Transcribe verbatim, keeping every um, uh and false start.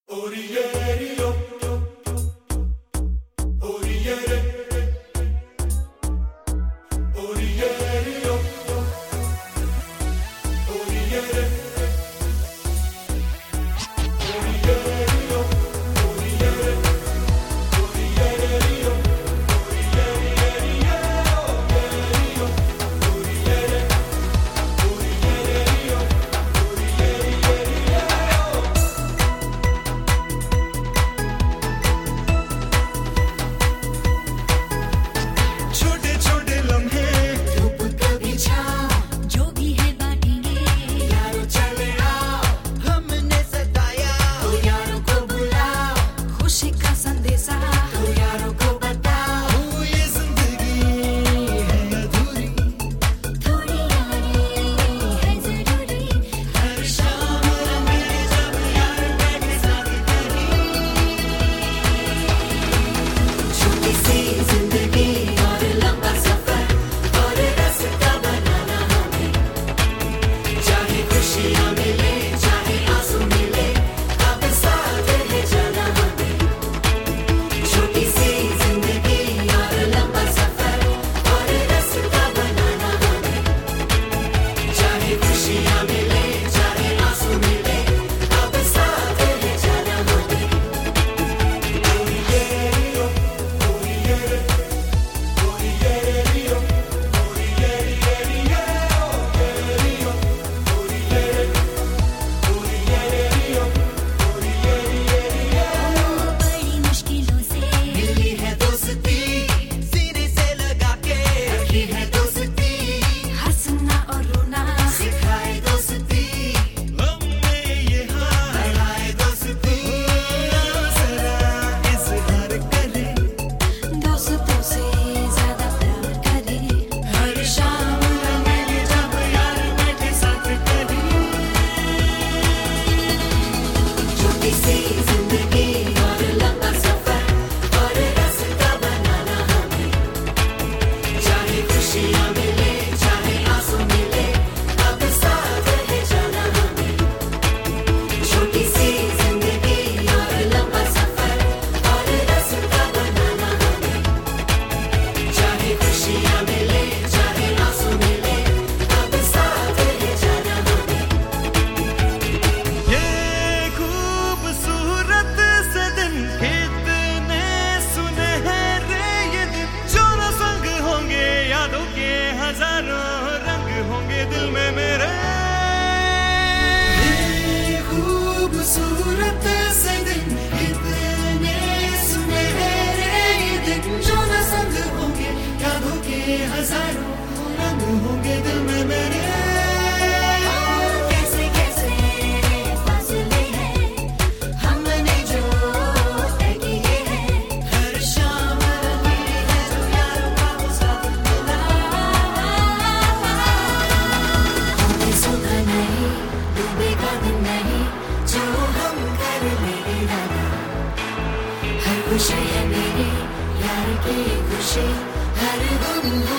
Oriere, Oriere, Oriere, Oriere. खूबसूरत से दिन इतने सुनहरे ये दिन जो न संग होंगे यादों के हजारों रंग होंगे दिल में मेरे कैसे कैसे फासले हैं हमने जो तय किए हैं हर शाम रंगीली है जो यारों का वो साथ मिला हमने सुना नहीं डूबेगा दिन नहीं जो हम कर ले इरादा हर खुशी है मेरी यार की खुशी हर गम